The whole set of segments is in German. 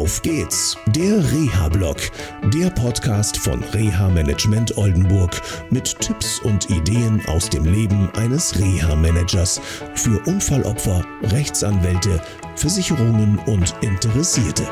Auf geht's, der Reha-Blog, der Podcast von Reha-Management Oldenburg mit Tipps und Ideen aus dem Leben eines Reha-Managers für Unfallopfer, Rechtsanwälte, Versicherungen und Interessierte.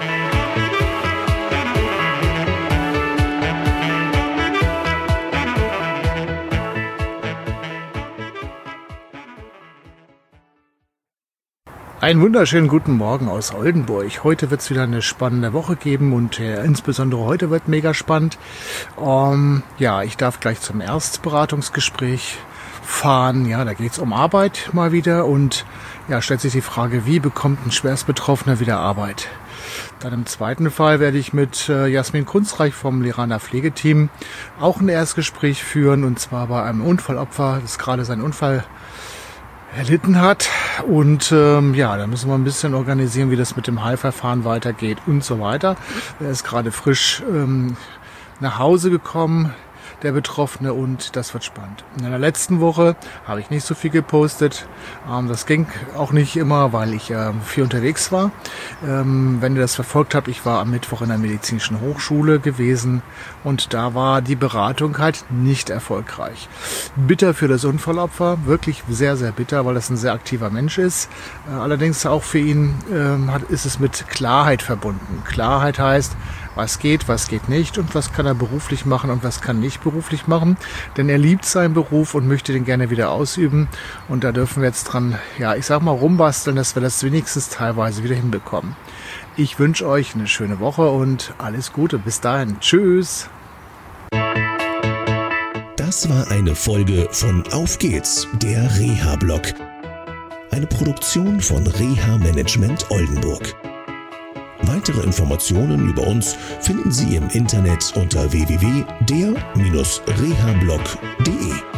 Einen wunderschönen guten Morgen aus Oldenburg. Heute wird es wieder eine spannende Woche geben und insbesondere heute wird mega spannend. Ich darf gleich zum Erstberatungsgespräch fahren. Ja, da geht es um Arbeit mal wieder und stellt sich die Frage, wie bekommt ein Schwerstbetroffener wieder Arbeit? Dann im zweiten Fall werde ich mit Jasmin Kunstreich vom Leraner Pflegeteam auch ein Erstgespräch führen, und zwar bei einem Unfallopfer, das gerade seinen Unfall erlitten hat, und da müssen wir ein bisschen organisieren, wie das mit dem Heilverfahren weitergeht und so weiter. Er ist gerade frisch nach Hause gekommen, der Betroffene, und das wird spannend. In der letzten Woche habe ich nicht so viel gepostet. Das ging auch nicht immer, weil ich viel unterwegs war. Wenn ihr das verfolgt habt, ich war am Mittwoch in der Medizinischen Hochschule gewesen und da war die Beratung halt nicht erfolgreich. Bitter für das Unfallopfer, wirklich sehr, sehr bitter, weil das ein sehr aktiver Mensch ist. Allerdings auch für ihn ist es mit Klarheit verbunden. Klarheit heißt, was geht nicht und was kann er beruflich machen und was kann nicht beruflich machen. Denn er liebt seinen Beruf und möchte den gerne wieder ausüben. Und da dürfen wir jetzt dran, rumbasteln, dass wir das wenigstens teilweise wieder hinbekommen. Ich wünsche euch eine schöne Woche und alles Gute. Bis dahin. Tschüss. Das war eine Folge von Auf geht's, der Reha-Blog. Eine Produktion von Reha-Management Oldenburg. Weitere Informationen über uns finden Sie im Internet unter www.der-rehablog.de.